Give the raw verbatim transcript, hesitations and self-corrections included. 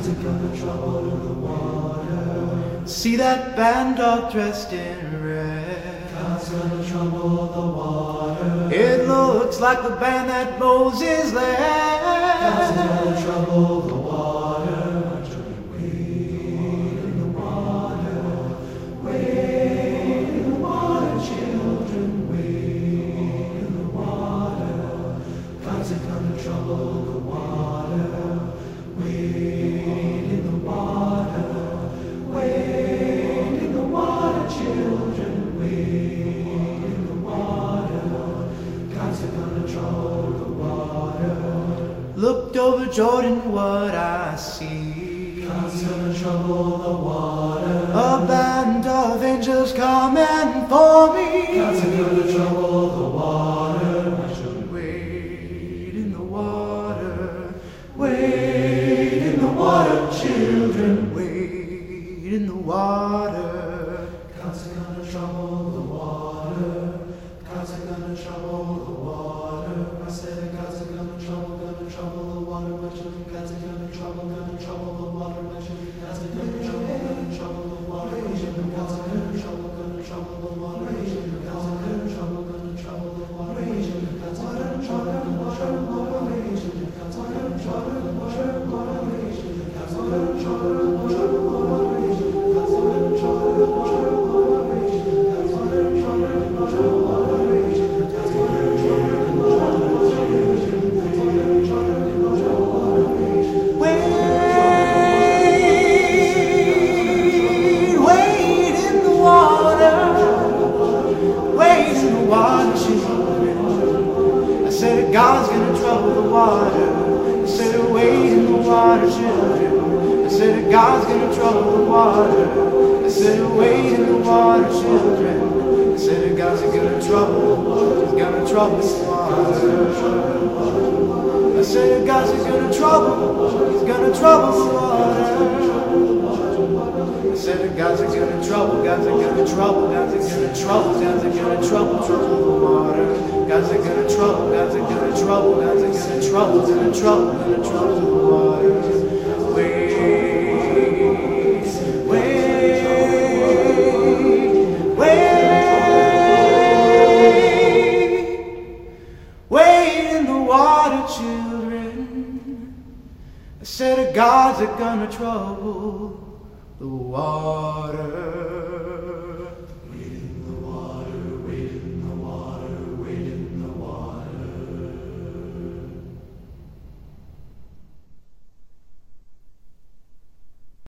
God's gonna trouble the water. See that band all dressed in red. God's gonna trouble the water. It looks like the band that Moses led. God's gonna trouble the water. Wade in the water. Wade in the water, children. Wade in the water. God's gonna trouble the water. Wade in the water. Wade in the water, children. Wade in the water. God's gonna trouble the water. Looked over Jordan, what I see. God's gonna trouble the water. A band of angels coming for me. God's gonna trouble the water. Wade in the water. Wade in the water, children. Wade in the water. God's gonna trouble the water. God's gonna trouble the water. I said God's gonna trouble, gonna trouble the water, my children. God's gonna trouble, gonna trouble the water, my children. God's gonna trouble, gonna trouble the water, my children. God's gonna trouble, gonna trouble the water, my children. God's gonna trouble, gonna trouble the water, my children. God's gonna trouble, gonna trouble the water, my children. God's gonna trouble, gonna trouble the water, my children. God's gonna trouble, gonna trouble the water, my children. God's gonna trouble, gonna trouble the water, my children. God's gonna trouble, gonna trouble the water, my children. God's gonna trouble, gonna trouble the water, my children. God's gonna trouble, gonna trouble the water, my children. Wade in the water. Wade in the water, children. I said God's gonna trouble the water. I said wade in the water, children. I said God's gonna trouble the water. I said wade in the water, children. I said God's gonna trouble, He's gonna trouble the water. I said God's gonna trouble, He's gonna trouble the water. I said God's gonna trouble, God's gonna trouble, God's gonna trouble, God's gonna trouble, trouble the water. God's gonna trouble, God's gonna trouble, God's gonna trouble, gonna trouble, gonna trouble the water. Wait, wait, wait, wait in the water, children. I said God's gonna trouble the water.